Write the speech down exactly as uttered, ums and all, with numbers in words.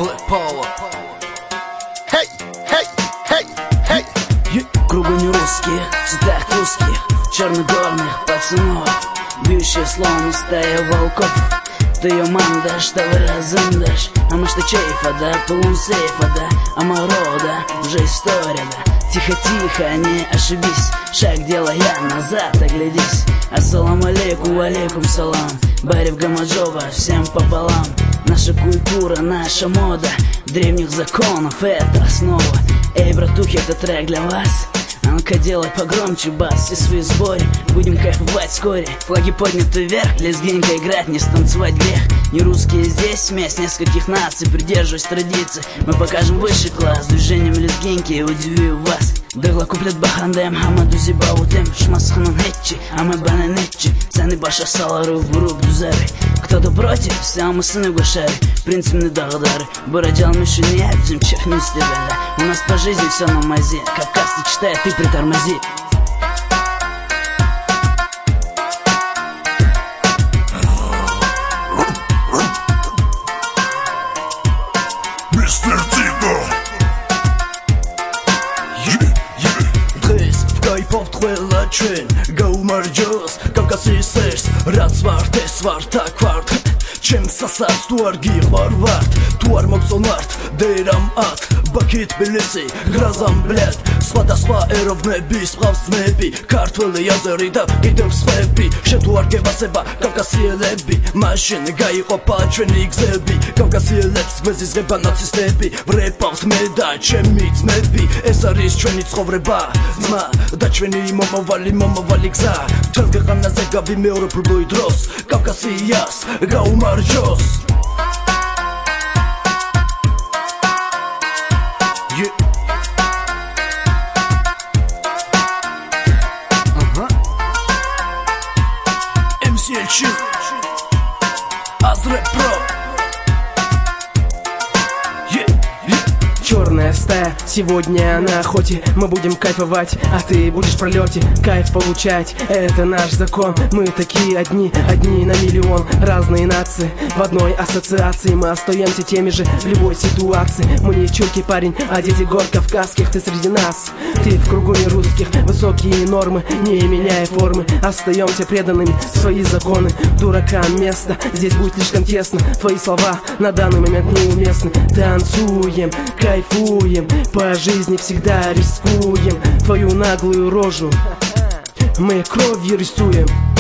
Black Power. Hey, hey, hey, hey. Кругом не русские, в цветах русских, черногорных пацанов, бьющие словно стая волков. Ты ее мандаш, да выразындаш, а мы что чейфа, да, тулун сейфа, да, а мы рода, уже история, да. Тихо-тихо, не ошибись, шаг делая назад, оглядись. Ассаламу алейкум, алейкум салам, Барев Гамаджова, всем пополам. Наша культура, наша мода, древних законов, это основа. Эй, братухи, это трек для вас. А ну-ка делай погромче бас, все свои сборы, будем кайфовать вскоре. Флаги подняты вверх, лезгинка играть, не станцевать грех. Не русские здесь, смесь нескольких наций, придерживаясь традиций. Мы покажем высший класс, движением лезгинки и удивим вас. Дыгла куплет бахандем, хамаду зибаутем, шмасханан хетчи, а мы бананетчи. Цены баша салары в рук дузары. Кто-то против, все мы сыны гушари. Принципные дагдары, бородел мишине, джим чех не стебеля. У нас по жизни все на мазе, Кавказ ты читает, ты притормози. Мистер Тико. Kayıp twella çün Gaumarjos Kavkasi sers Rat svart, te svart, tak vart Qem sasat, tuar gihar vart Tuar moksonart, deram at Bakit bilisi, grazam bled Svada sva erov nebi, svav snebi Kartveli yazeri da idem svebi Shetuar gevaseba, Kavkasi elebi Mashin, gaiko pačveni gzebi Kavkasi elebs, gvezi zgeba nacistebi Vrepavt medaj, čemit nebi Ez aris čveni ცხოვრება Zma, და ჩვენი მომავალი მომავალი გზა ჩვენ ქვეყანაზე გავიმეორებლი დროს კავკასიას გაუმარჯოს эм си эл чи Азре Про. Черная стая, сегодня на охоте. Мы будем кайфовать, а ты будешь в пролете. Кайф получать, это наш закон. Мы такие одни, одни на миллион. Разные нации, в одной ассоциации. Мы остаемся теми же в любой ситуации. Мы не чурки, парень, а дети гор кавказских. Ты среди нас, ты в кругу не русских. Высокие нормы, не меняя формы. Остаемся преданными, свои законы. Дуракам место, здесь будет слишком тесно. Твои слова на данный момент неуместны. Танцуем, кайфуем, по жизни всегда рискуем. Твою наглую рожу мы кровью рисуем.